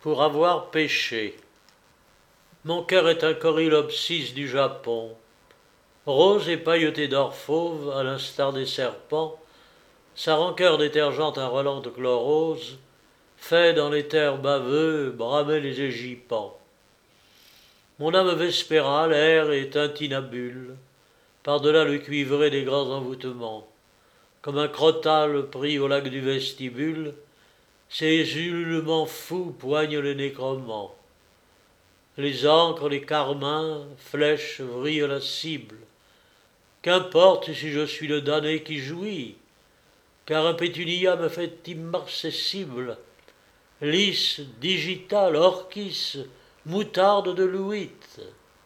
pour avoir péché. Mon cœur est un corylopsis du Japon, rose et pailleté d'or fauve, à l'instar des serpents, sa rancœur détergente un relent de chlorose, fait dans les terres baveux bramer les égypans. Mon âme vespérale erre et tintinabule, par-delà le cuivré des grands envoûtements, comme un crotale pris au lac du vestibule, ses ululements fous poignent les nécromants. Les ancres, les carmins, flèches vrillent la cible. Qu'importe si je suis le damné qui jouit, car un pétunia me fait immarcessible, lys, digital, orchis, moutarde de louite.